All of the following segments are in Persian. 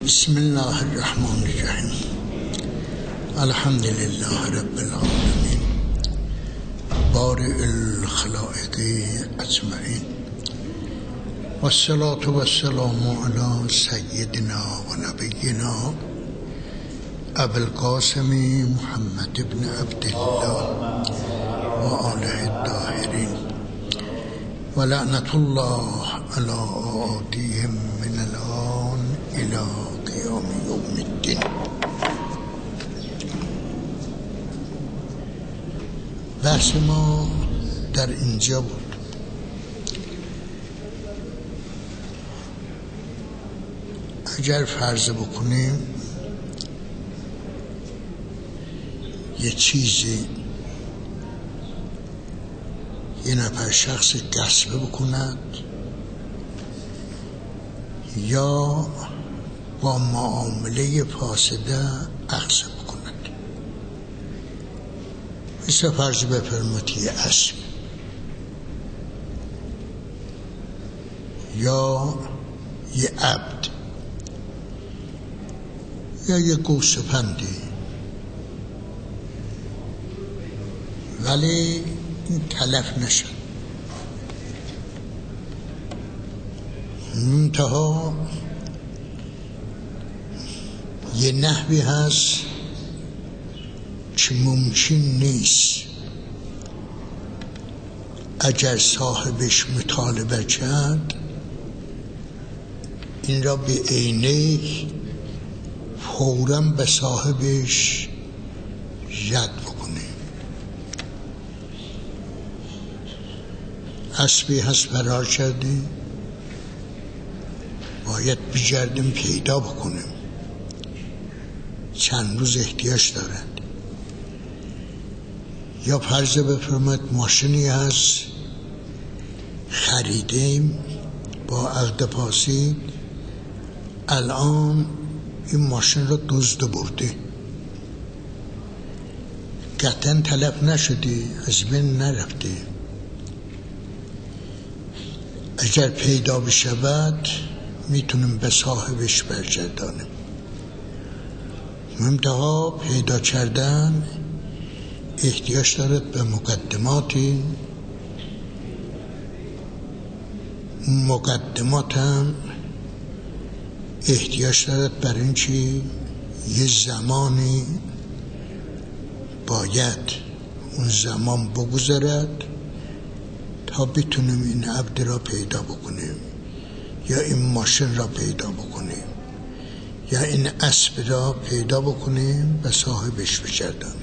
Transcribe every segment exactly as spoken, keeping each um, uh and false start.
بسم الله الرحمن الرحیم. الحمد لله رب العالمین بارئ الخلائق اجمعین و الصلاة و السلام علی سیدنا و نبینا ابی القاسم محمد بن عبدالله و آله الطاهرین و لعنت الله علی اعادیهم من الآن الی قیام یوم الدین. بحث ما در اینجا بود. اگر فرض بکنیم یه چیزی یه نفر شخص غصب بکند یا با معامله فاسده اخذ بکند، مثل فرض بفرمایید یه اسب یا یه عبد یا یه گوسفندی، ولی این تلف نشد. منتها یه نحوی هست که ممکن نیست اگر صاحبش مطالبه کرد این را به عینه فوراً به صاحبش رد بکنه. اسبی هست فرار کرده، باید بگردیم پیدا بکنیم، چند روز احتیاج دارد. یا فرض بفرمایید ماشینی هست خریدیم با عقد فاسد، الان این ماشین را دزد برده، قطعا تلف نشده، از بین نرفته. اگر پیدا بشود میتونیم به صاحبش برگردانیم. منتها پیدا کردن احتیاج دارد به مقدماتی، مقدمات هم احتیاج دارد بر این که یه زمانی باید اون زمان بگذرد تا بتونیم این عبد را پیدا بکنیم یا این ماشین را پیدا بکنیم یا این اسب را پیدا بکنیم و صاحبش بگردانیم.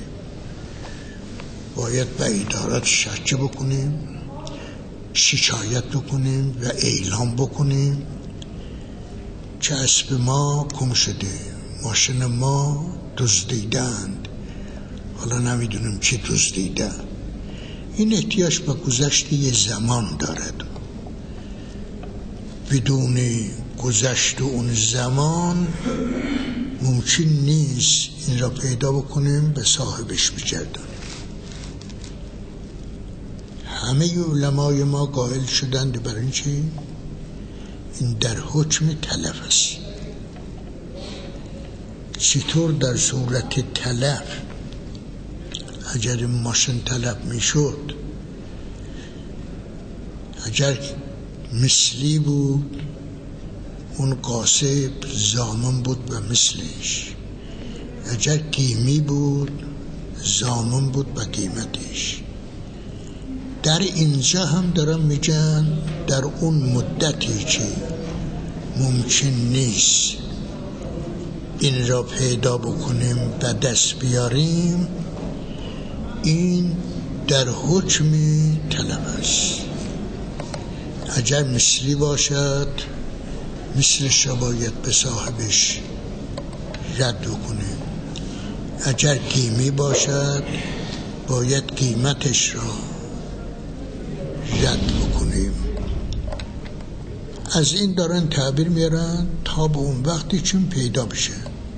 باید به ادارات شکایت بکنیم، شکایت بکنیم و اعلام بکنیم که اسب ما گم شده، ماشین ما دزدیدند، حالا نمیدونیم چی دزدیده. این احتیاج به گذشت یه زمان دارد. بدون گذشت اون زمان ممکن نیست این را پیدا بکنیم به صاحبش بگردانیم. همه علمای ما قائل شدند بر این که این در حکم تلف است. چطور در صورت تلف اگر ماشین تلف می شد، اگر مثلی بود اون قاسب ضامن بود به مثلش، اگر قیمی بود ضامن بود به قیمتش. در اینجا هم دارم میگن در اون مدتی که ممکن نیست این را پیدا بکنیم و دست بیاریم، این در حکم تلف است. اگر مثلی باشد مثلش را باید به صاحبش رد کنیم، اگر قیمی باشد باید قیمتش را رد بکنیم. از این دارن تعبیر میارن تا به اون وقتی چون پیدا بشه.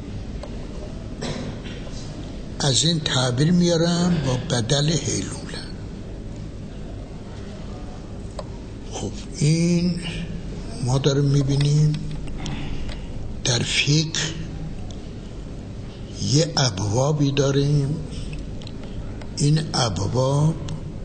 از این تعبیر میارن با بدل هیلوله. خب این ما داریم میبینیم در فقه یه ابوابی داریم، این ابواب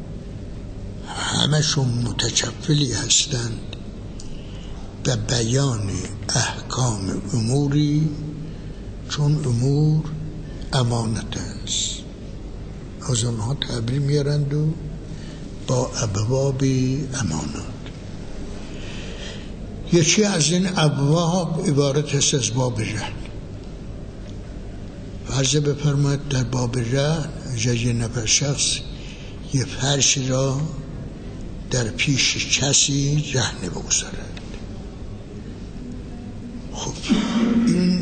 همشون متکفلی هستند به بیان احکام اموری، چون امور امانت است. از اونها تعبیر میارند و با ابواب امانات. یکی از این ابواب عبارت است از باب رهن. فرض بفرمایید در باب رهن یه نفر شخص یه فرش را در پیش کسی رهن بگذارد. خب این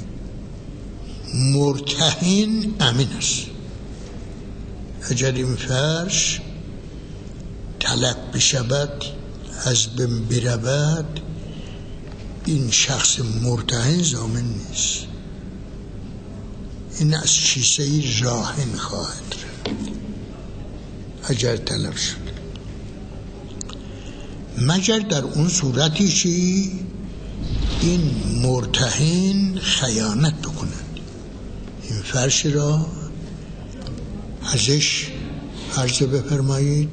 مرتهن امین است. اگر این فرش تلف بشود، از بین برود، این شخص مرتهن ضامن نیست. این از کیسه راهن خواهد رفت اگر تلف شد، مگر در اون صورتی که این مرتهن خیانت بکند. این فرش را ازش عرض بفرمایید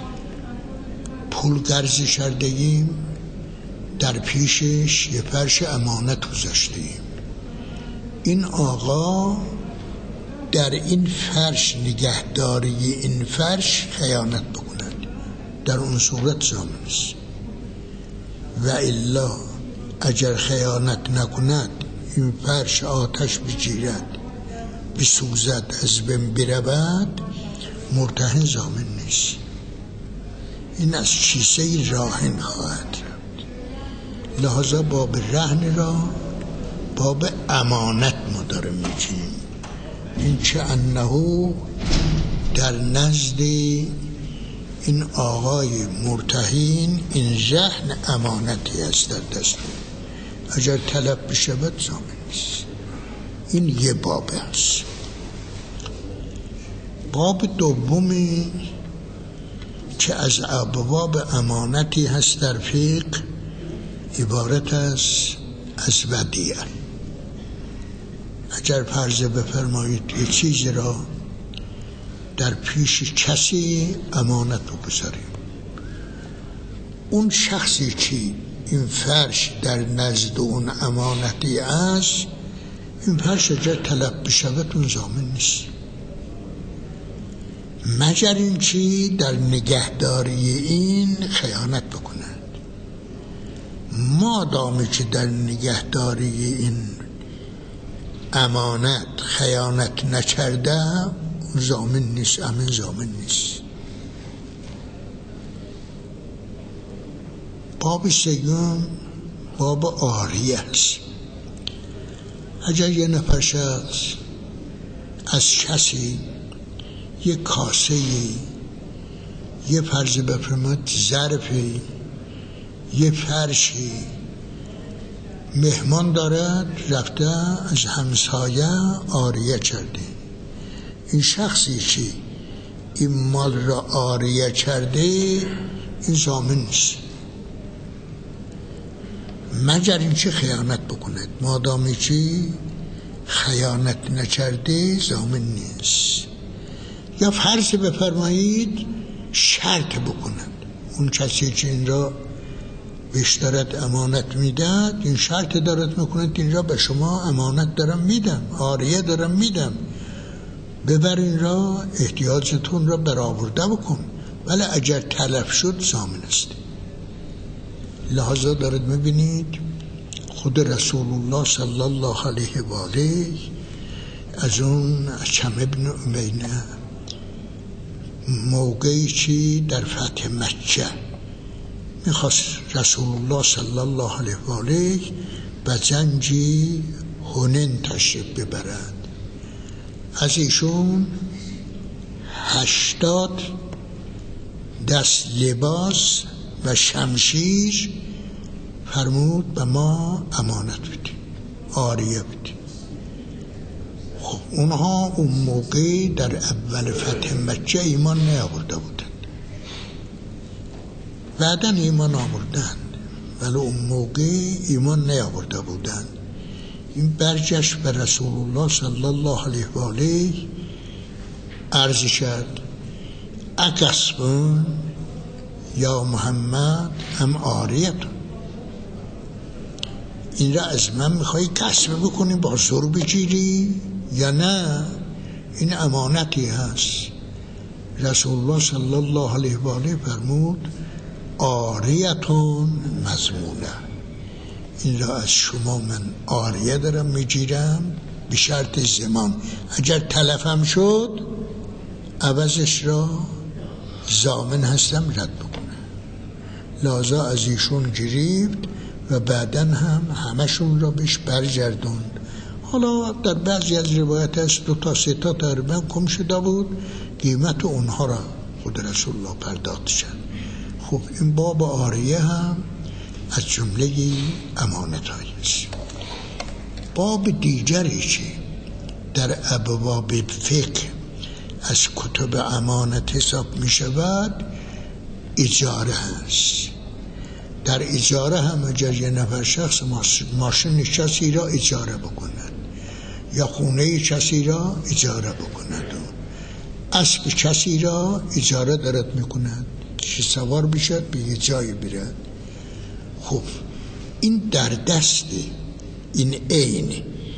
پول قرض کرده‌ایم، در پیشش یه فرش امانت گذاشته‌ایم. این آقا در این فرش نگهداری این فرش خیانت بکند، در اون صورت ضامن است. و الا اگر خیانت نکند، این فرش آتش بگیرد، بسوزد، از بین برود، مرتهن ضامن نیست. این از کیسه راهن خواهد رفت. لحاظا باب رهن را باب امانت ما داره میگیم. این که انه در نزد این آقای مرتهن این رهن امانتی است در دست، اگر تلف بشود ضامن نیست. این یه باب است. باب دومی که از ابواب امانتی هست در فقه عبارت است از ودیعه. اگر فرض بفرمایید یک چیزی را در پیش کسی امانت بگذاریم، اون شخصی که این فرش در نزد اون امانتی است، این فرش اگر تلف بشود اون ضامن نیست، مگر این که در نگهداری این خیانت بکند. مادامی که در نگهداری این امانت خیانت نکرده، ضامن نیست، امین ضامن نیست. باب سیوم باب عاریه است. اگر یه نفر شخص از کسی یه کاسه، یه فرض بفرمایید ظرفی، یه فرشی مهمان دارد، رفته از همسایه عاریه کرده، این شخصی که این مال را عاریه کرده این ضامن نیست، مگر اینکه خیانت بکند. مادامی که خیانت نکرده ضامن نیست. یا فرض بفرمایید شرط بکند، اون کسی که این را بهش دارد امانت میداد، این شرط دارد میکند این را به شما امانت دارم میدم، عاریه دارم میدم، ببر این را، احتیاجتون را برآورده بکن، ولی اگر تلف شد ضامن است. لحاظا دارد میبینید خود رسول الله صلی الله علیه و آله از اون اکرم ابن امیه موقعی که در فتح مکه میخواست رسول الله صلی الله علیه و آله به جنگ حنین تشریف ببرد، از ایشون هشتاد دست لباس و شمشیر فرمود به ما امانت بدید، عاریه بدید. خب اونها اون موقع در اول فتح مکه ایمان نیاورده بودند، بعدن ایمان آوردند، ولی اون موقع ایمان نیاورده بودند. این برگشت به رسول الله صلی الله علیه و آله عرض کرد اکسبون یا محمد هم عاریتون، این را از من میخوایی کسب بکنی با زور بگیری یا نه؟ این امانتی هست. رسول الله صلی الله علیه و آله فرمود عاریتون مضمونه، این را از شما من عاریه دارم میگیرم به شرط زمان، اگر تلفم شد عوضش را ضامن هستم رد بکنه. لازا از ایشون گرفت و بعداً هم همشون را بهش برگردوند. حالا در بعضی از روایت هست دو تا سه تا تقریبا کم شده بود، قیمت اونها را خود رسول الله پرداخت شد. خب این باب عاریه هم از جمله امانت هاییست. باب دیگری که در ابواب فقه از کتب امانت حساب می شود اجاره هست. در اجاره هم اگر یه نفر شخص ماشین کسی را اجاره بکند یا خونه کسی را اجاره بکند و اسب کسی را اجاره دارد میکند که سوار بشد به یه جایی برد، خب این در دست این عین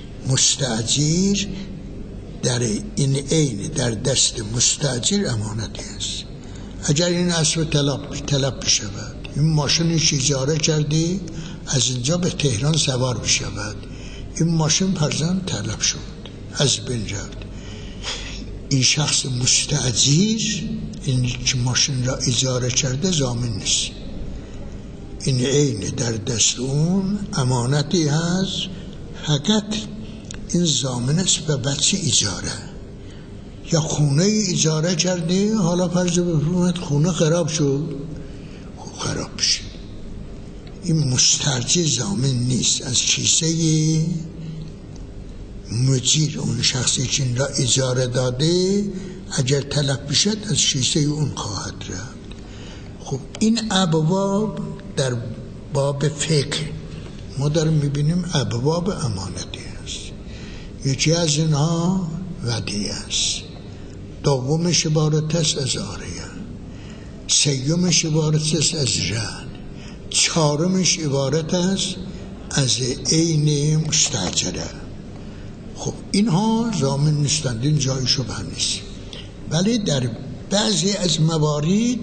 مستاجر، در این عین در دست مستاجر امانتی است. اگر این اسب طلب طلب بشود، این ماشینش اجاره کرده از اینجا به تهران سوار بشود، این ماشین فرزند طلب شد از بین رفت، این شخص مستاجر این که ماشین را اجاره کرده ضامن نیست. این عین در دست اون امانتی هست، فقط این ضامن است به بچه اجاره. یا خونه اجاره کرده، حالا فرض بفرمایید خونه خراب شد، خوب خراب بشه، این مستاجر ضامن نیست، از کیسه مجیر اون شخصی که این را اجاره داده اگر طلب بشد از کیسه اون خواهد رفت. خب این ابواب در باب فقه ما داریم میبینیم ابواب امانتی است. یکی از اینها ودیعه است، دومش عبارت است از عاریه، سیومش عبارت است از رهن، چهارمش عبارت است از عین مستاجره. خب اینها ضامن نیستند، این جای شبهه نیست. ولی در بعضی از موارد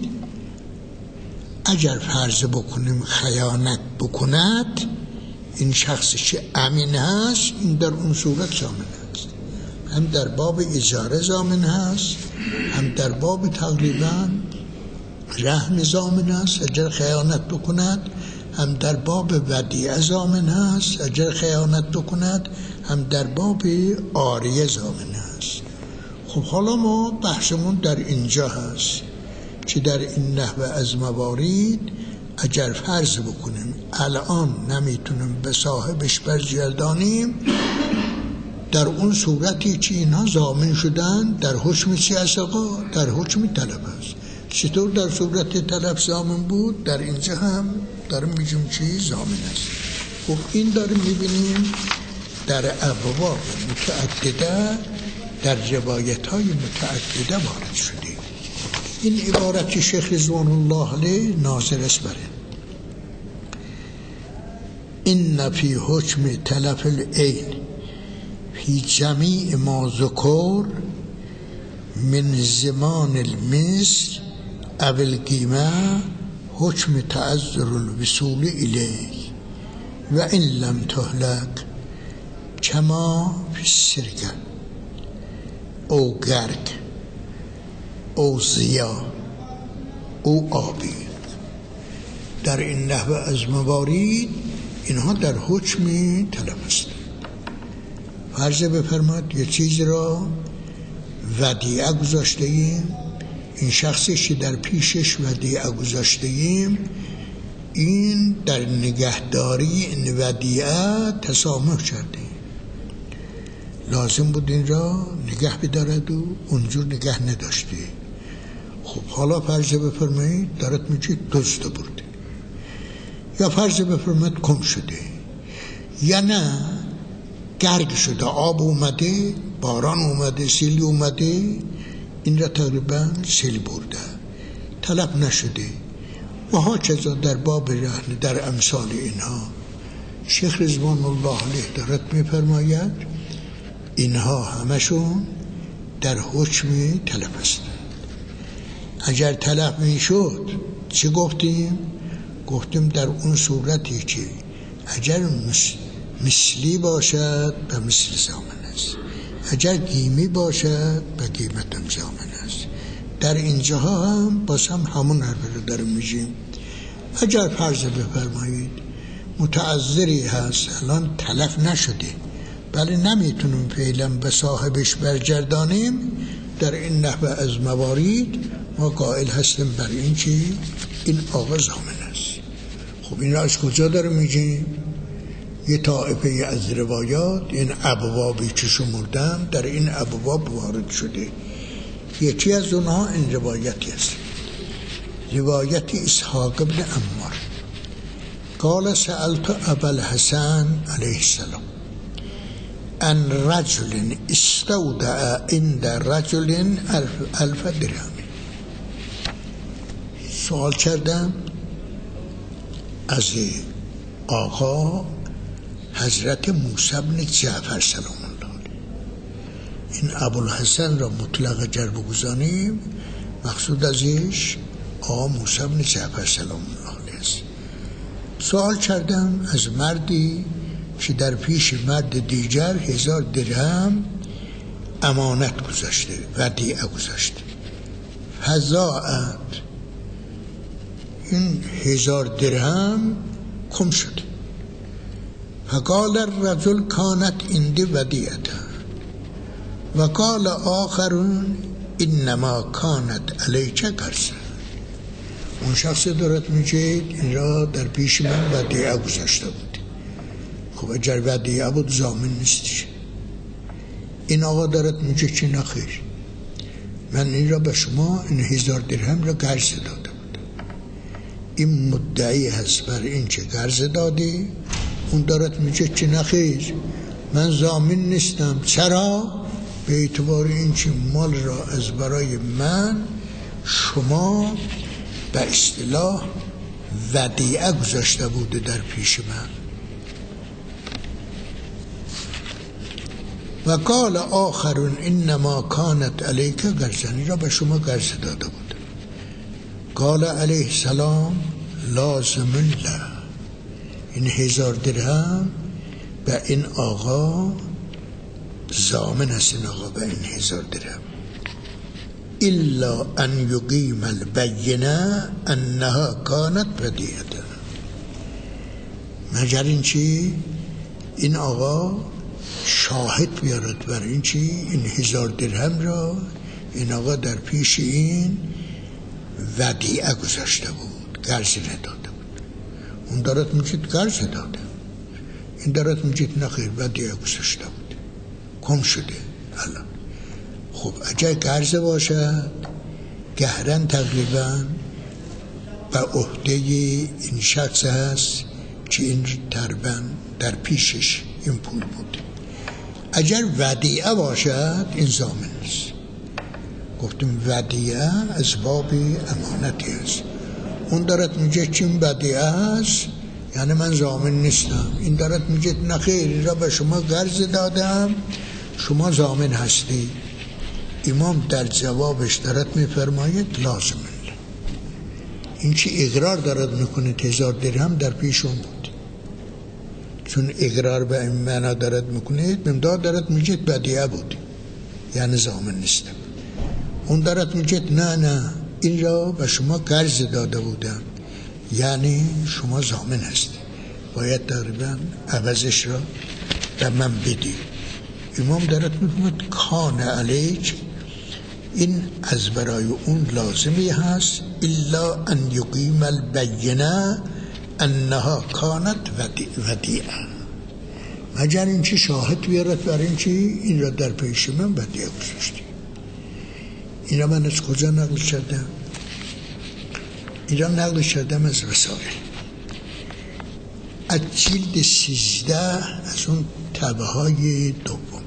اگر فرض بکنیم خیانت بکند این شخصی که امین هست، این در اون صورت ضامن هست. هم در باب اجاره ضامن هست، هم در باب تقریبا رهن ضامن هست اگر خیانت بکند، هم در باب ودیعه ضامن هست اگر خیانت بکند، هم در باب عاریه ضامن هست. خب حالا ما بحثمون در اینجا هست که در این نحوه از موارد اگر فرض بکنیم الان نمیتونیم به صاحبش برگردانیم، در اون صورتی که اینها ضامن شدن در حکم چی است آقا؟ در حکم طلب است. چطور در صورت طلب ضامن بود، در اینجا هم داریم میگیم چی ضامن است. خب این داریم میبینیم در ابواب متعدده در روایت های متعدده وارد شده. این عبارت که شیخ رضوان الله علیه ناظر است بره این فی حکم تلف العین فی جمیع ما ذکر من زمان المثل او القیمه حکم تعذر الوصول الیه و این لم تهلک کما فی السرقه او گرگ او زیا او آبی. در این نحوه از موارد اینها در حکم طلب است. فرض بفرماد یه چیز را ودیعه گذاشته ایم، این شخصی که در پیشش ودیعه گذاشته ایم این در نگهداری این ودیعه تسامح کرده، لازم بود این را نگه بدارد و اونجور نگه نداشته. خب حالا فرض بفرمایید دارد میگه دزد برده، یا فرض بفرمایید گم شده، یا نه گرگ شده، آب اومده، باران اومده، سیل اومده، این را تقریبا سیل برده، تلف نشده و ها چیزا در باب رهن در امثال اینها. شیخ رضوان الله علیه دارد میفرماید اینها همشون در حکم تلف هستند. اگر تلف میشد چه گفتیم؟ گفتیم در اون صورتی که اگر مثلی باشد به مثل ضامن است، اگر گیمی باشد به قیمت هم ضامن است. در اینجاها هم باز هم همون حرف رو دارم میگیم. اگر فرض بفرمایید متعذری هست الان تلف نشده بله نمیتونیم فعلا به صاحبش برگردانیم، در این نحوه از موارد ما قائل هستیم بر این که این آقا ضامن است. خب این را از کجا داریم میگیم؟ یه طائفه از روایات این ابوابی که شمردم در این ابواب وارد شده. یکی از اونها این روایتی است، روایت اسحاق بن عمار قال سألت ابا الحسن علیه السلام ان رجل استودع عند رجل الف درهم. سوال کردم از آقا حضرت موسی بن جعفر سلام الله علیه. این ابوالحسن را مطلق جر بگذاریم، مقصود ازش آقا موسی بن جعفر سلام الله علیه است. سوال کردم از مردی که در پیش مرد دیگر هزار درهم امانت گذاشته، ودیعه گذاشته، فضاعت این هزار درهم کم شده. فقال الرجل کانت عندي ودیعه و قال آخرون انما کانت علیک قرض. اون شخص دارد میگه این را در پیش من ودیعه گذاشته بود. خب اگر ودیعه بود ضامن نیستش. این آقا دارد میگه که نخیر، من این را به شما این هزار درهم را قرض داده بود. این مدعی هست بر این که قرض دادی، اون دارد میگه که نخیر من ضامن نیستم. چرا؟ به اعتبار این که مال را از برای من شما به اصطلاح ودیعه گذاشته بوده در پیش من. و قال آخرون انما کانت علیک قرض، را به شما قرض داده بود. قال علیه السلام لازم له، این هزار درهم به این آقا ضامن است. این آقا به این هزار درهم الا ان یقیم البینه انها کانت ودیعه، مگر این چی این آقا شاهد بیارد بر این چی این هزار درهم را این آقا در پیش این ودیعه گذاشته بود، قرض نداده بود. اون دارد میگید قرض داده، این دارد میگید نخیر ودیعه گذاشته بود، کم شده الان. خب اگر قرض باشد گهرن تقریبا به عهده این شخص هست که این تقریبا در پیشش این پول بود. اگر ودیعه باشد این ضامن است. گفتیم ودیعه از باب امانتی است. اون دارد میگه که این ودیعه است یعنی من ضامن نیستم. این دارد میگه نخیر این را به شما قرض دادم، شما ضامن هستی. امام در جوابش دارد میفرماید لازم این که اقرار دارد میکنه هزار درهم در پیشون بود، چون اقرار به این معنا دارد میکنه امداد دارد میگه ودیعه بود یعنی ضامن نیستم. اون دارد میگه نه نه این را به شما قرض داده بودم یعنی شما ضامن هستی، باید تقریبا عوضش را به من بدی. امام دارد میفرماید کان علیک، این از برای اون لازمی هست الا ان یقیم البینه انها کانت ودیعه، مگر این چی شاهد بیارد بر این چی این را در پیش من ودیعه گذاشتی. این را من از کجا نقل کردم؟ این را نقل کردم از رسائل، از جلد سیزده از اون تبه های دوم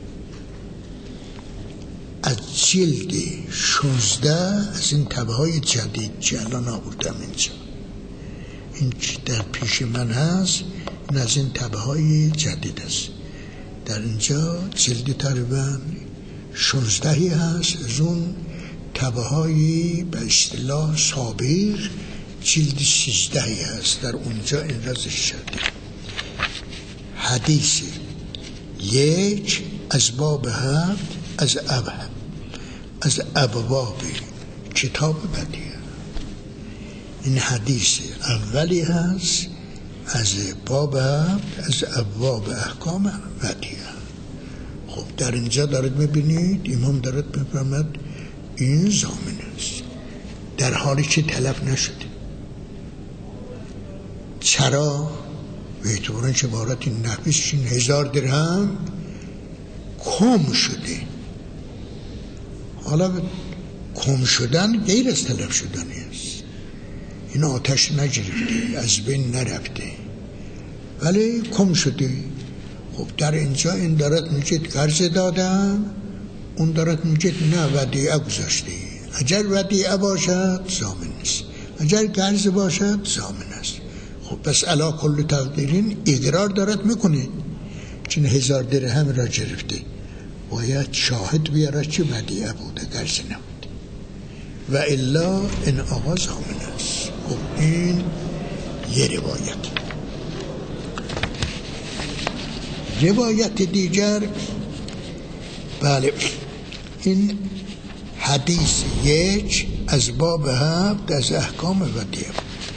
از جلد شانزده از این تبه های جدید که الان آوردم اینجا، این در پیش من هست، این از این تبه های جدید است. در اینجا جلد تقریبا شانزدهی هست از اون تبه های به اصطلاح سابق جلد سیزدهی هست، در اونجا این رازش شده. حدیث یک از باب هفت از اب از ابواب کتاب بدیع. این حدیث اولی هست از باب هفت از ابواب احکام بدیع. خب در اینجا دارد میبینید امام دارد میفرماید این ضامن است در حالی که طلب نشده. چرا؟ به اعتبار اینکه عبارت نفیس این هزار درهم کم شده. حالا کم شدن غیر از طلب شدنی است. این آتش نگرفته، از بین نرفته، ولی کم شده. خب در اینجا این دارد میگه قرض دادم، اون دارد میگه نه ودیعه گذاشته. اگر ودیعه باشد ضامن است، اگر قرض باشد ضامن است. خب پس علا کل تقدیرین اقرار دارد میکنه چون هزار درهم را گرفته، باید شاهد بیاره که ودیعه بوده، قرض نبوده، و الا این آقا ضامن است. خب این یه روایت. روایت دیگر، بله، این حدیث یک از باب هفت از احکام ودیعه.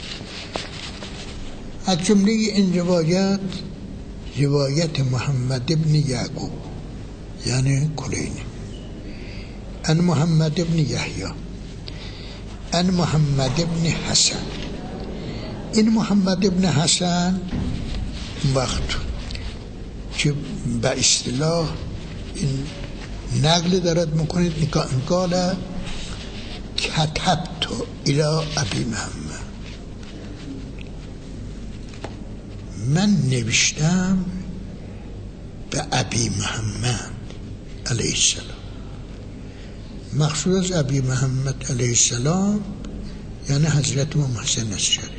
از جمله این روایت روایت محمد ابن یعقوب یعنی کلینی، ان محمد ابن یحیی، ان محمد ابن حسن. این محمد ابن حسن وقت که به اصطلاح این نقل دارد میکنید قال کتبت الی ابی محمد، من نوشتم به ابی محمد علیه السلام. مقصود از ابی محمد علیه السلام یعنی حضرت امام حسن عسکری.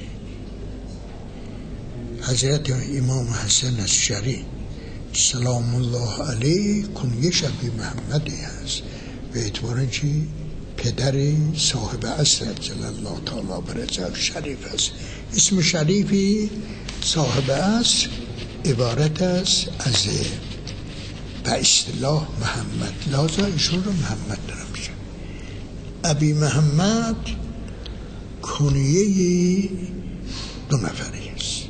حضرت امام حسن عسکری سلام الله علیه کنیش ابی محمدی هست، به اعتبار اینکه پدر صاحب عصر جل الله تعالی برزاق شریف است. اسم شریفی صاحب عصر عبارت است از به اصطلاح محمد، لازا ایشون رو محمد دارم میشه. ابی محمد کنیه دو نفری است،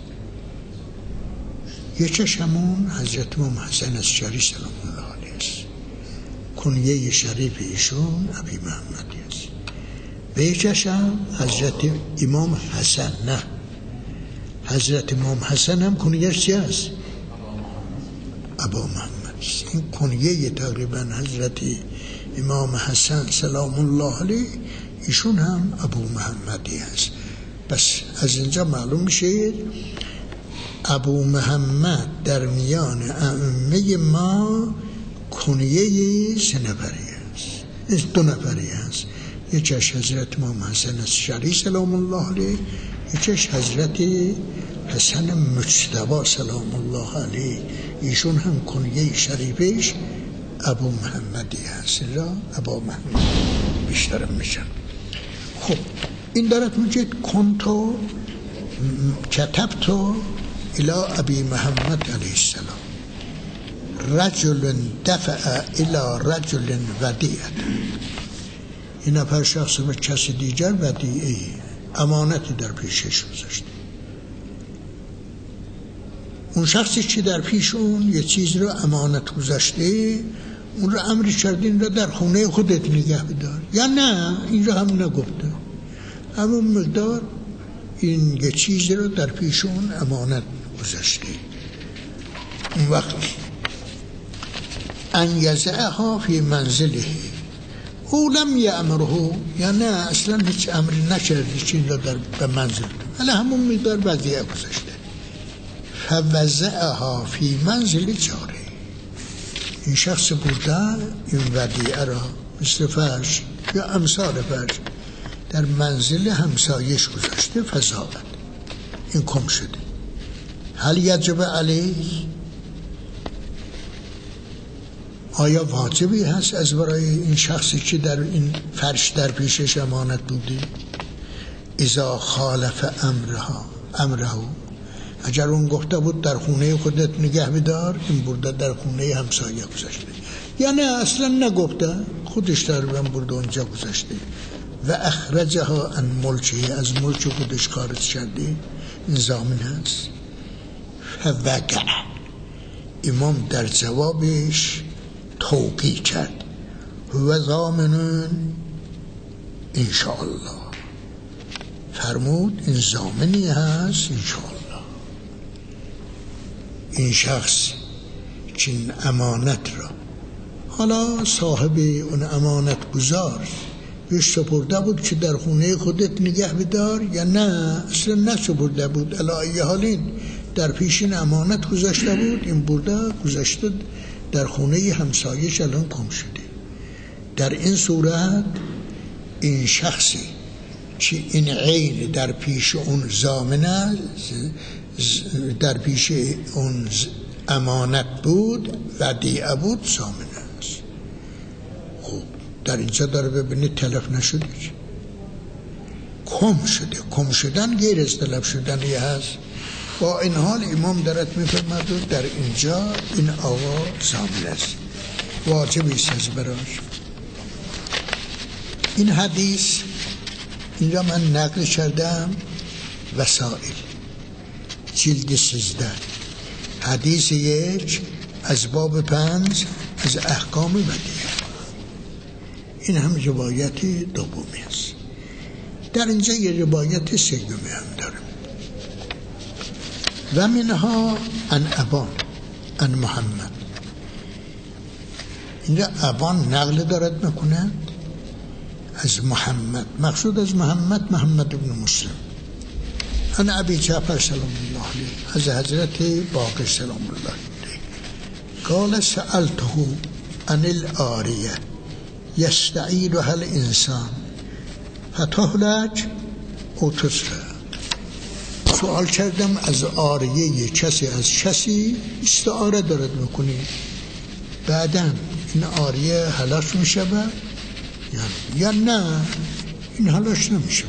یکیش همون حضرت امام حسن عسکری سلام الله علیه است، کنیه شریف ایشون ابی محمدی است. و یکیش هم حضرت امام حسن، نه حضرت امام حسن هم کنیهش چی است؟ ابا محمد. این کنیه تقریبا حضرت امام حسن سلام الله علیه ایشون هم ابو محمدی هست. بس از اینجا معلوم میشه ابو محمد در میان ائمه ما کنیه سه نفری است، دو نفری است. یکیش حضرت امام حسن عسکری سلام الله علیه، یکیش حضرت حسن مجتبی سلام الله علیه، ایشون هم کنیه شریفش ابو محمدی هست، را ابا محمد بیشتر میشن. خب این دارد میگه کنتو کتبتو الی ابی محمد علیه السلام رجل دفع الی رجل ودیعه. این نفر شخص به کسی دیگر ودیعه امانتی در پیشش گذاشته. اون شخصی که در پیش اون یه چیز رو امانت گذاشته، اون رو امر کردین رو در خونه خودت نگه بدار، یا نه این رو هم نگفته، همون مقدار این یه چیز رو در پیش اون امانت گذاشته. اون وقت ان یزعها فی منزله او لم یامره، یا نه اصلا هیچ امری نکردی چیز رو در به منزل، ولی همون مقدار ودیعه گذاشته. فوضعها فی منزل جاره. این شخص برده این ودیعه را مثل فرش یا امثال فرش در منزل همسایش گذاشته، فزاعت این کم شده. هل یجب علیه، آیا واجبی هست از برای این شخصی که در این فرش در پیشش امانت بوده؟ اذا خالف امرها امره، اگر اون گفته بود در خونه خودت نگه بدار، این برده در خونه همسایه گذاشته، یا نه اصلا نگفته، خودش در برده اونجا گذاشته و اخرجها عن ملکه، از ملک خودش خارج کرده، این ضامن هست. فوقع، امام در جوابش توقیع کرد، هو ضامنون انشاءالله، فرمود این ضامنی هست انشاءالله. این شخص که این امانت را، حالا صاحب اون امانت گذار بهش سپرده بود که در خونه خودت نگه بدار، یا نه اصلا نسپرده بود، علی حالین در پیشین امانت گذاشته بود، این برده گذاشته در خونه همسایش الان کم شده. در این صورت این شخصی که این عین در پیش اون ضامن در پیش اون امانت بود، ودیعه بود، ضامن است. خب در اینجا داره ببینید تلف نشده، کم شده. کم شدن غیر از تلف شدن یه هست. با این حال امام دارد میفرماد در اینجا این آقا ضامن است، واجبی است از براش. این حدیث اینجا من نقل کردم وسائل جلد سیزده، حدیث یک از باب پنج از احکام ودیعه. این هم روایت دومی است. در اینجا یه روایت سومی هم دارم. و منها عن ابان عن محمد. اینجا ابان نقل دارد میکنند از محمد، مقصود از محمد محمد ابن مسلم، عن ابی جعفر سلام الله علیه، از حضرت باقر سلام الله علیه، قال سألته عن العاریه یستعیرها الانسان فتهلک او تسرع. سوال کردم از عاریه کسی از کسی استعاره دارد میکنی، بعدن این عاریه هلاک میشه یا یا نه این هلاک نمیشه،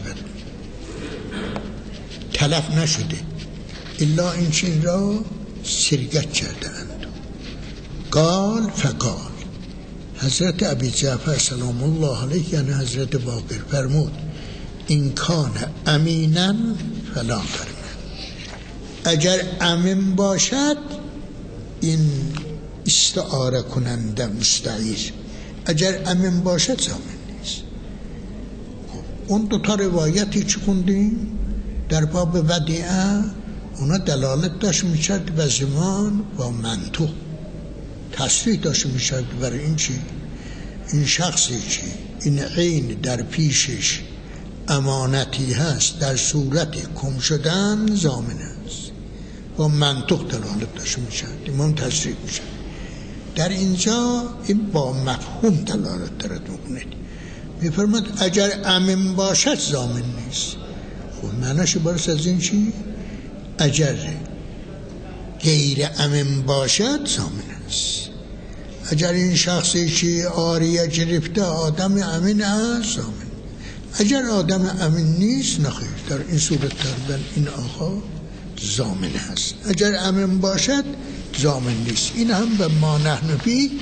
تلف نشده، الا این چین را سرگت کرده اند. قال فقال، حضرت ابی جعفر سلام الله علیه یعنی حضرت باقر فرمود این کان امیناً فلا فرمود، اگر امین باشد این استعاره کننده مستعیر، اگر امین باشد ضامن نیست. اون دو تا روایتی چی خوندیم در باب ودیعه، اونا دلالت داشت می‌کرد به زمان و منطق، تصریح داشت می‌کرد برای این چی این شخصی که این عین در پیشش امانتی هست در صورت کم شدن ضامن است، با منطق دلالت داشت می‌کرد، امام تصریح می‌کرد. در اینجا این با مفهوم دلالت دارد می‌کنه، می‌فرماد اگر امین باشد ضامن نیست. خب معناش برس از این چی؟ اگر غیر امین باشد ضامن است. اگر این شخصی که عاریه گرفته آدم امین است ضامن، اگر آدم امین نیست نخیر، در این صورت تردن این آقا ضامن است. اگر امین باشد ضامن نیست. این هم به ما نحن فی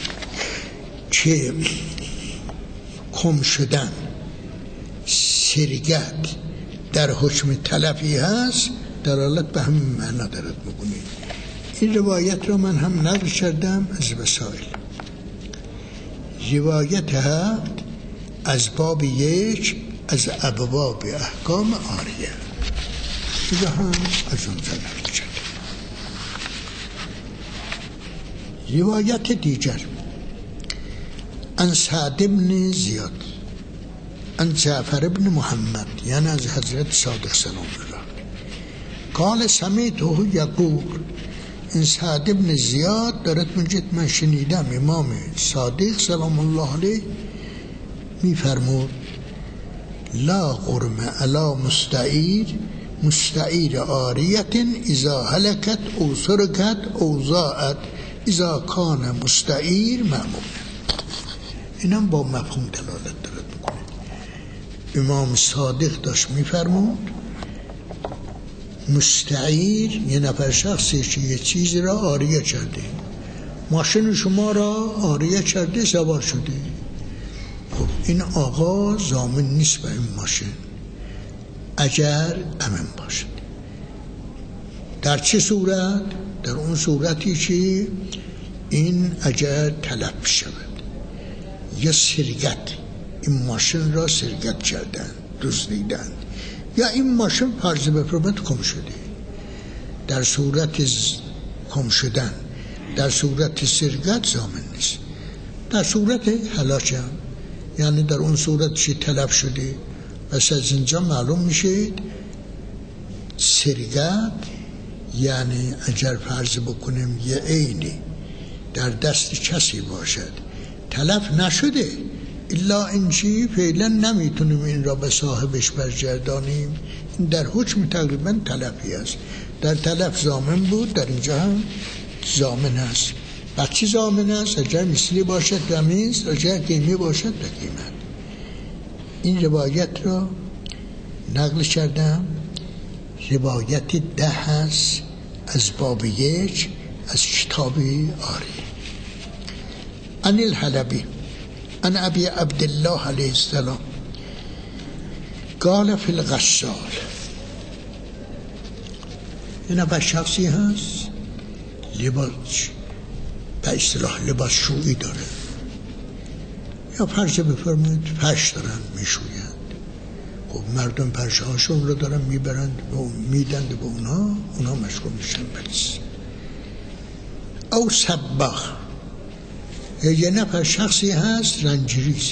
که کم شدن سرگت در حکم تلفی هست دلالت به همین معنا دارد بکنید. این روایت را من هم نقل کردم از وسائل. روایت ها از باب یک از ابواب احکام عاریه، اینجا هم از اون نقل کردم. روایت دیگر عن سعد بن زیاد عن جعفر بن محمد یعنی از حضرت صادق سلام الله قال سمیعته یقول، این سعد ابن زیاد دارد میگه من شنیدم امام صادق سلام الله علیه میفرمود لا غرم علی مستعیر مستعیر عاریت اذا هلکت او سرکت او ضاعت اذا کان مستعیر معمول. اینم با مفهوم دلالت دارد میکنه. امام صادق داشت میفرمود مستعیر یه نفر شخصی که یه چیزی را عاریه کرده، ماشین شما را عاریه کرده، سوار شده، خب این آقا ضامن نیست به این ماشین اگر امن باشد. در چه صورت؟ در اون صورتی که این اگر تلف شود یا سرقت، این ماشین را سرقت کردن، دزدیدن، یا این ماشین فرض بفرمایید گم شده. در صورت گم شدن، در صورت سرقت ضامن نیست. در صورت هلاک هم، یعنی در اون صورت چی تلف شده، پس از اینجا معلوم میشه سرقت یعنی اگر فرض بکنیم یه عینی در دست کسی باشد تلف نشده، الا اینچی فعلا نمیتونیم این را به صاحبش برگردانیم، این در حکم تقریبا تلفی است. در تلف ضامن بود، در اینجا هم ضامن است. بچی ضامن است اگر مثلی باشد رمیز، اگر قیمه باشد به قیمت. این روایت را نقل کردم، روایت ده هست از باب یک از کتاب آری. عن الحلبی عن ابی عبدالله علیه السلام قال فی الغسال، این نفر شخصی هست لباس به اصطلاح لباس شویی داره، یا فرض بفرمایید فرش دارن میشویند، خب مردم فرش هاشون رو دارن میبرند و میدند به اونا، اونا مشغول میشن بریز. او سباخ، یه نفر شخصی هست رنجریزی،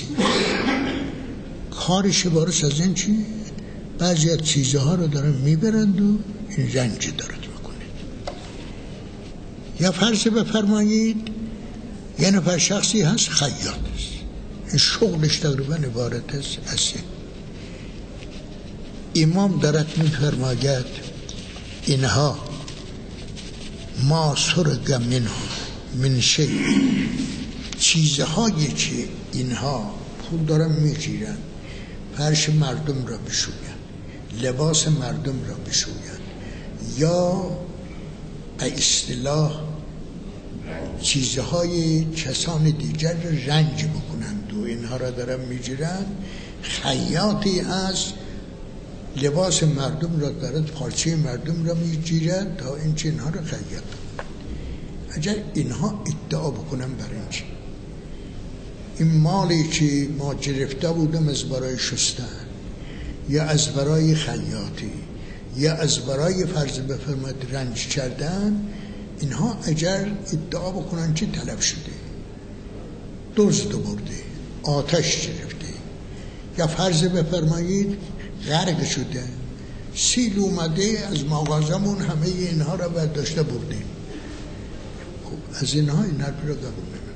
کارش بارش از این چی؟ بعضی از چیزها رو دارن میبرند و این رنج دارد میکنه. یا فرض بفرمایید یه نفر شخصی هست خیاط است، این شغلش تقریبا عبارت است از این. امام دارد میفرماید اینها ما سرق منها من شیء، چیزهایی که اینها پول دارن میگیرن فرش مردم را بشوین، لباس مردم را بشوین، یا به اصطلاح چیزهای کسان دیگر را رنج بکنند و اینها را دارن میگیرن. خیاطی هست لباس مردم را دارد، پارچه مردم را میگیرد تا این چه اینها را خیاط بکنند. اگر اینها ادعا بکنن بر این چی این مالی که ما گرفته بودم از برای شستن یا از برای خیاطی یا از برای فرض بفرمایید رنج کردن، اینها اگر ادعا بکنن که تلف شده، دزد برده، آتش گرفته، یا فرض بفرمایید غرق شده، سیل اومده از مغازمون همه اینها را برداشته برده، خب از اینها این حرفی را قبول نمیکنن.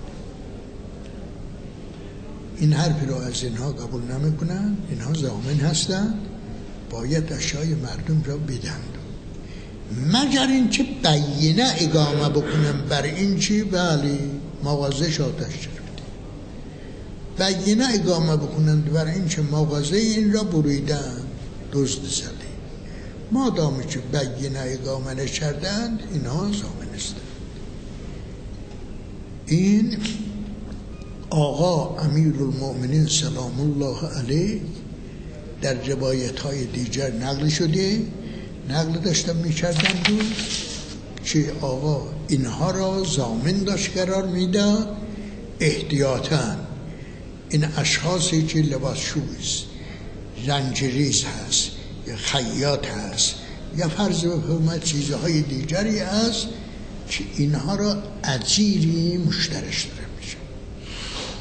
این حرفی را از اینها قبول نمیکنن، اینها ضامن هستند، باید اشیای مردم را بدند، مگر اینکه بینه اقامه بکنن بر این چی بله مغازه آتش گرفته، بینه اقامه بکنن بر این چه مغازه این را بریدن، دزد زده. مادامی که بینه اقامه نکردند اینها ضامن هستند. این آقا امیرالمؤمنین سلام الله علیه در روایت های دیگر نقل شده، نقل داشتم میکردند که آقا اینها را ضامن داشت قرار میداد، احتیاطاً این اشخاصی که لباس شویست، رنجریز هست یا خیاط هست یا فرض بفرمایید چیزهای دیگری هست که اینها را اجیری مشترش داره میشه.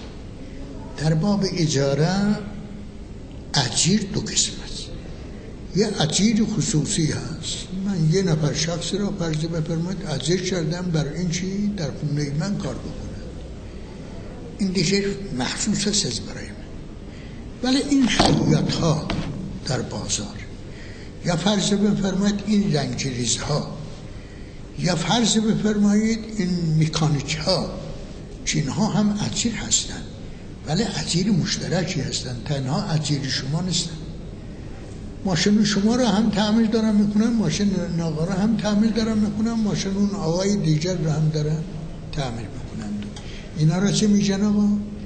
در باب اجاره اجیر دو قسم است، یه اجیر خصوصی هست. من یه نفر شخص را فرض بفرمایید اجیر کردم بر این چی در خونه من کار بکنه، این دیگه مخصوص است برای من. ولی این خیاط ها در بازار، یا فرض بفرمایید این رنگریز ها، یا فرض بفرمایید این مکانیک ها، چین ها هم اجیر هستند، ولی اجیر مشترکی هستند، تنها اجیر شما نیستند. ماشین شما را هم تعمیر دارن میکنن، ماشین ناقا را هم تعمیر دارن میکنن، ماشین اون آقای دیگر را هم دارن تعمیر میکنن. اینا را چه میگن آقا؟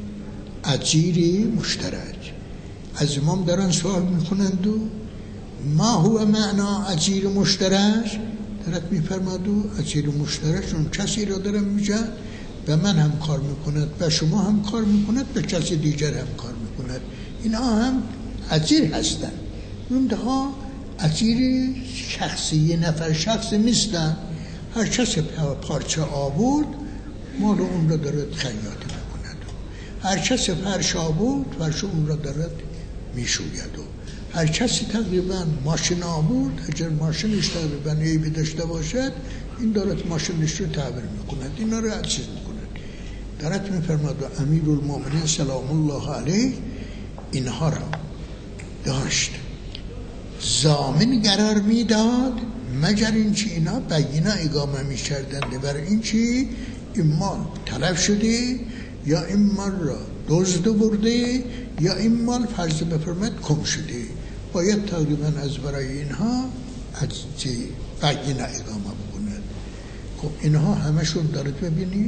اجیر مشترک. از امام دارن سوال میکنند و ما هو معنا اجیر مشترک؟ درت میفرماد و اجیر مشترک اون کسی را دارن میگن و من هم کار میکند و شما هم کار میکند و کسی دیگر هم کار میکند، اینا هم اجیر هستن. اونها اجیر شخصی، یه نفر شخص نیستن. هر کسی پارچه آورد مال اون را دارد خیاطی میکند، هر کسی فرش آورد فرش اون را دارد میشوید، و هر کسی تقریبا ماشین آورد اگر ماشینش تقریبا عیبی داشته باشد این دارد ماشینش رو تعبیر میکند، اینا رو اجیر میکند. دارد میفرماد و امیرالمومنین سلام الله علیه اینها را داشت، ضامن قرار میداد مگر اینکه اینا بینه اقامه میکردند بر اینکه این مال تلف شده یا این مال را دزد برده یا این مال فرض بفرمایید گم شده، باید تقریبا از برای اینها از بینه اقامه بکنند. خب اینها همشون دارید ببینید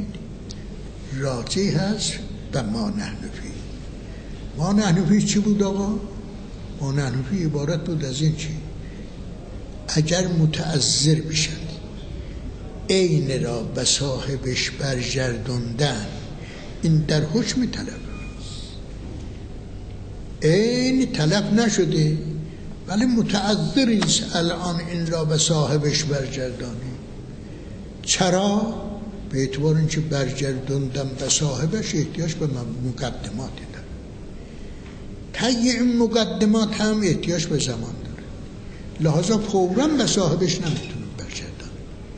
راجع هست به ما نحنفی. ما نحنفی چی بود آقا؟ ما نحنفی عبارت بود از این چی؟ اگر متعذر بشد عین را به صاحبش برگردوندن این در حکم طلب است. عین طلب نشده ولی متعذر است الان این را به صاحبش برگردانی. چرا؟ به اعتبار اینکه برگردوندن به صاحبش احتیاج به مقدماتی داره، طی این مقدمات هم احتیاج به زمان داره، لحاظا فوراً به صاحبش نمیتونه برگردن.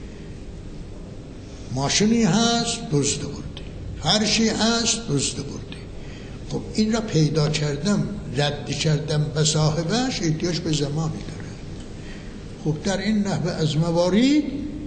ماشینی هست دزد برده، فرشی هست دزد برده، خب این را پیدا کردم رد کردم به صاحبش احتیاج به زمانی داره. خب در این نحوه از موارد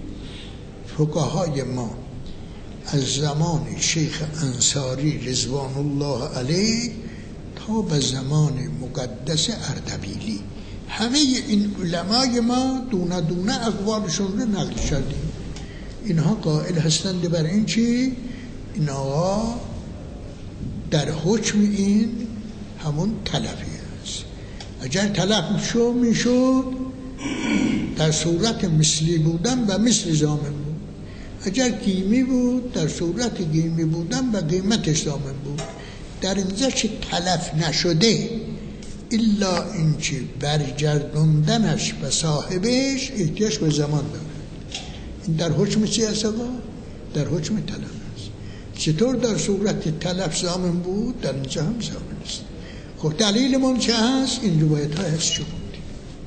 فقهای ما از زمان شیخ انصاری رضوان الله علیه تا به زمان مقدس اردبیلی همه این علمای ما دونه دونه اقوالشون رو نقل کردیم. اینها قائل هستند بر این چی؟ این آقا در حکم این همون تلفی است. اگر تلف شو میشد در صورت مثلی بودن و مثل زامن بود، اگر قیمی بود در صورت قیمی بودن و قیمتش زامن بود. در اینجا که تلف نشده الا اینکه برگردوندنش به صاحبش احتیاج به زمان داره. این در حکم چی هست آقا؟ در حکم تلف است. چطور در صورت تلف زامن بود در اینجا هم زامن است. خب دلیل من چه هست؟ این روایت ها هست چه بود؟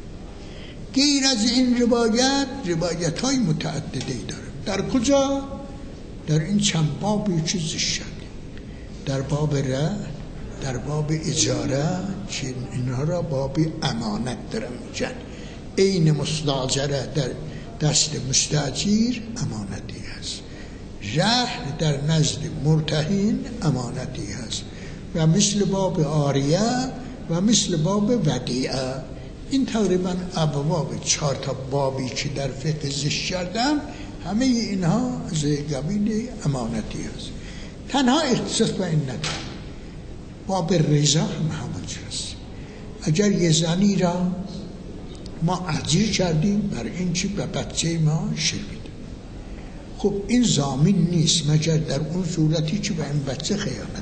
غیر از این روایت روایت های متعددی داره. در کجا؟ در این چند بابی چیزش شد، در باب ره، در باب اجاره، که اینها را باب امانت دارم میگن. این مستاجره در دست مستاجر امانتی هست، رهن در نزد مرتهین امانتی هست، و مثل باب عاریه و مثل باب ودیعه. این تقریبا ابواب چهار تا بابی که در فقه ذکر کردم همه اینها از قبیل امانتی هست. تنها اختصاص به این نداره. باب رضا هم همون هست. اگر یه زنی را ما اجیر کردیم بر این چی به بچه ما شیر بده، خب این ضامن نیست مگر در اون صورتی که به این بچه خیانت.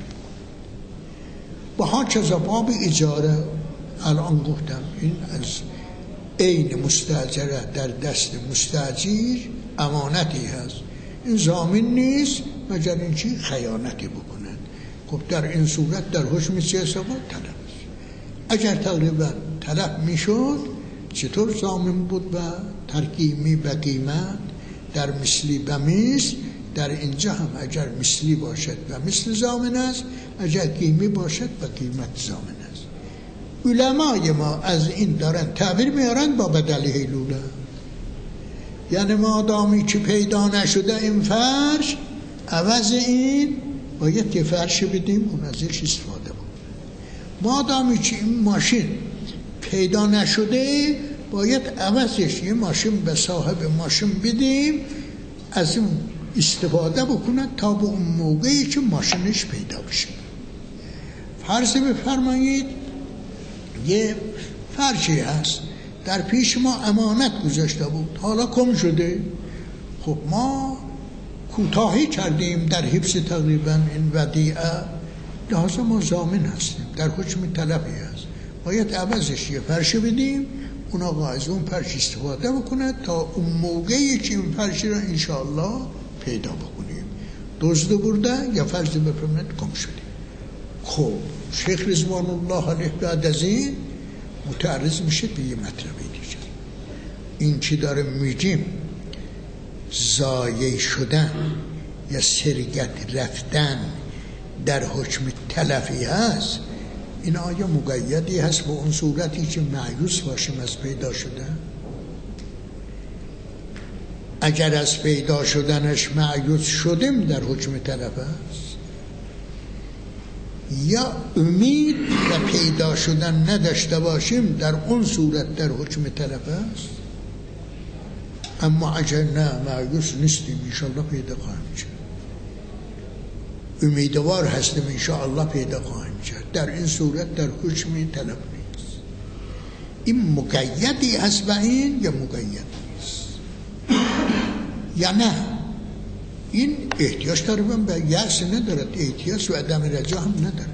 با ها چه باب اجاره الان گفتم این از عین مستاجره در دست مستاجر امانتی هست، این ضامن نیست مگر این چی خیانتی بکنن. خب در این صورت در حکم چه حساب تلف است. اگر تقریبا تلف میشد چطور ضامن بود و ترکیمی به قیمت در مثلی به مثل، در اینجا هم اگر مثلی باشد و مثل ضامن است، اگر قیمی باشد و قیمت ضامن است. علمای ما از این دارن تعبیر میارن با بدل هیلوله، یعنی مادامی که پیدا نشده این فرش، عوض این باید یه فرش بدیم اون ازش استفاده بود. مادامی که این ماشین پیدا نشده باید عوضش یه ماشین به صاحب ماشین بدیم از اون استفاده بکنه تا به اون موقعی که ماشینش پیدا بشه. فرض بفرمایید یه فرشی هست در پیش ما امانت گذاشته بود، حالا گم شده. خب ما کوتاهی کردیم در حفظ تقریبا این ودیعه، لحاظا ما ضامن هستیم، در حکم تلفی هست، باید عوضش یه فرش بدیم، اون آقا از اون فرش استفاده بکنه تا اون موقعی که این فرشی را انشاءالله پیدا بکنیم. دزد برده یا فرض بفرمایید گم شده. خب شیخ رضوان الله علیه بعد از این متعرض میشه به یه مطلبی دیگه. این چی داره میگیم ضایع شدن یا سرگت رفتن در حکم تلفی هست، این آیا مقیدی هست با اون صورتی که مایوس باشیم از پیدا شدن؟ اگر از پیدا شدنش مایوس شدیم در حکم تلف است، یا امید و پیدا شدن نداشته باشیم در اون صورت در حکم تلف است. اما اگر نه مایوس نیستیم انشاءالله پیدا خواهیم کرد، امیدوار هستیم انشاءالله پیدا خواهیم کرد، در این صورت در حکم تلف نیست. این مقیدی هست و این یا مقید نیست یا نه؟ این احتیاج تقریبا به یأس ندارد، احتیاج و عدم رجا هم ندارد،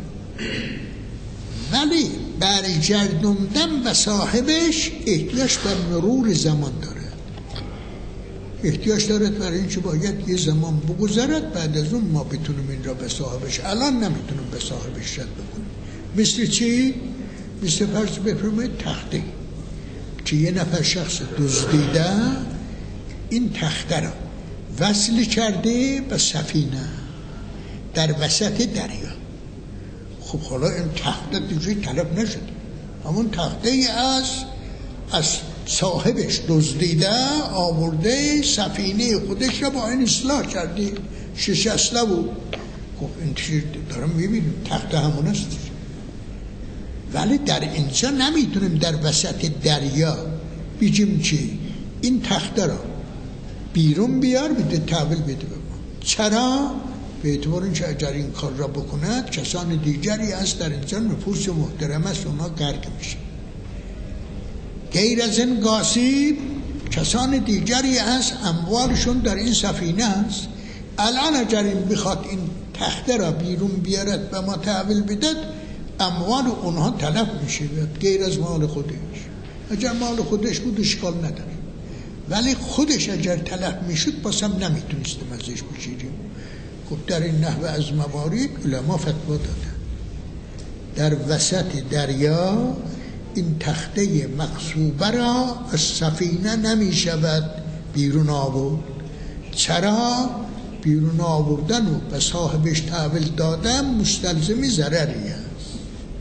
ولی برگردوندن به صاحبش احتیاج به مرور زمان دارد. احتیاج دارد برای این که باید یه زمان بگذرد، بعد از اون ما بتونیم این را به صاحبش، الان نمیتونیم به صاحبش رد بکنیم. مثل چی؟ مثل فرض بفرمایید تخته که یه نفر شخص دزدیده این تخته را وصل کرده به سفینه در وسط دریا. خب حالا این تخته دیگه طلب نشد، همون تخته ای از از صاحبش دزدیده آورده سفینه خودش را با این اصلاح کرده، شش اصله بود. خب این چیز دارم میبینیم تخته همون است، ولی در اینجا نمیتونیم در وسط دریا بگیم چی این تخته را بیرون بیار بده تحویل بده به ما. چرا؟ به اعتبار اینکه اگر این کار را بکند کسان دیگری هست در اینجا نفوس محترم است، اونا غرق میشه. غیر از این غاصب کسان دیگری هست اموالشون در این سفینه است، الان اگر این بخواد این تخته را بیرون بیارد و ما تحویل بدد اموال اونها تلف میشه غیر از مال خودش. اگر مال خودش بود اشکال نداره، ولی خودش اگر تلف میشد بازم نمیتونستیم ازش بگیریم. خب در این نحوه از موارد علما فتوا دادن در وسط دریا این تخته مغصوبه را از سفینه نمیشود بیرون آورد. چرا؟ بیرون آوردن و به صاحبش تحویل دادن مستلزم ضرری است،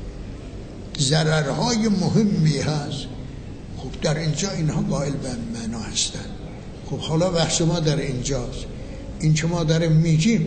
ضررهای مهمی هست. خب در اینجا اینها قائل به معنا هستند. خب حالا بحث ما در اینجاست، این که ما داریم میگیم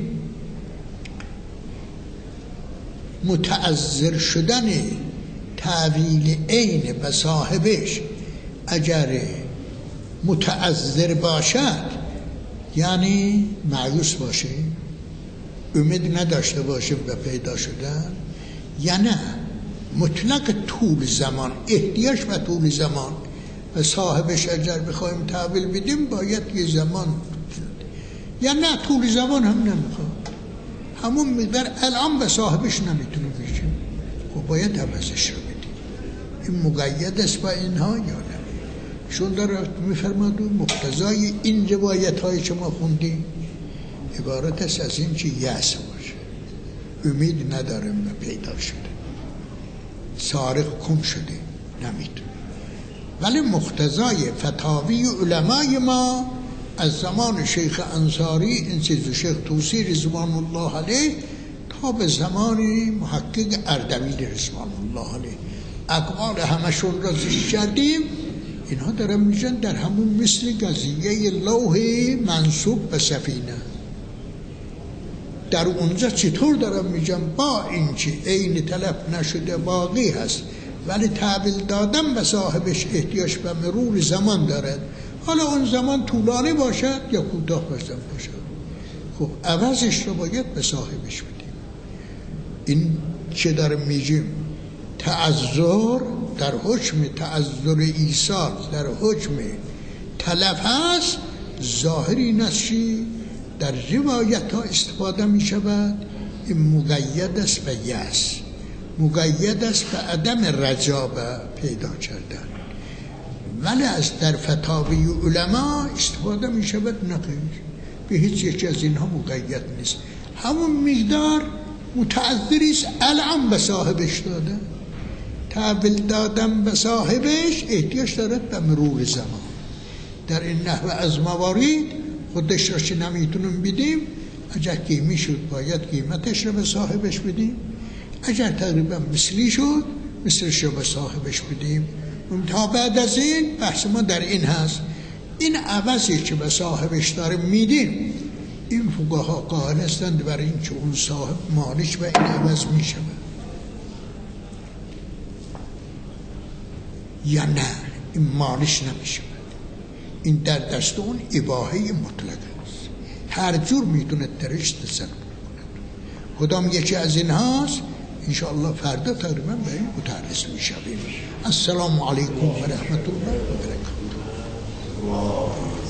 متعذر شدن تعویل عین به صاحبش اگر متعذر باشد یعنی مایوس باشه، امید نداشته باشه به پیدا شدن، یا نه مطلق طول زمان، احتیاج به طول زمان و صاحبش اگر بخوایم تحویل بدیم باید یه زمان، یا نه طول زمان هم نمیخواد، همون میدر الان به صاحبش نمیتونه بشیم، خب باید عوضش رو بدیم. این مقید است با اینها یا نه؟ چون داره میفرماد مقتضای این روایت هایی که ما خوندیم عبارت است از این که یأس باشه، امید نداریم به پیدا شده، سارق کم شده نمیتونه، ولی مقتضای فتاوی علمای ما از زمان شیخ انصاری این چیز شیخ طوسی رضوان الله علیه تا به زمانی محقق اردبیل رضوان الله علیه اقوال همشون را ذکر کردیم. اینها دارن میشن در همون مثل قضیه لوح منصوب به سفینه، در اونجا چطور دارن میگن با اینکه عین تلف نشده باقی هست ولی تحویل دادن به صاحبش احتیاج به مرور زمان دارد، حالا اون زمان طولانی باشد یا کوتاه باشد، خب عوضش رو باید به صاحبش بدیم. این چه داریم میگیم؟ تعذر در حکم تعذر ایصال در حکم تلف هست. ظاهر این است در روایت ها استفاده می شود این مقید است به یأس، مقید است به عدم رجا به پیدا کردن، ولی از در فتاوی علما استفاده می شود نقیش به هیچ یک از اینها مقید نیست. همون مقدار متعذری است الان به صاحبش داده، تحویل دادن به صاحبش احتیاج دارد به مرور زمان. در این نحوه از موارد خودش را چه نمیتونیم بدیم، اگر قیمی شد باید قیمتش را به صاحبش بدیم، اگر تقریبا مثلی شد مثلش را به صاحبش بدیم. تا بعد از این بحث ما در این هست این عوضی که به صاحبش داریم میدیم، این فقها قائل هستند برای این که اون صاحب مالک به این عوض میشه یا نه این مالش نمیشه. این در دست اون اباحه مطلق است، هر جور میتونه درش تصرف کنه. کدام یکی از این هاست انشاءالله فردا تقریبا به این متعرض میشویم. السلام علیکم و رحمت الله و برکاته.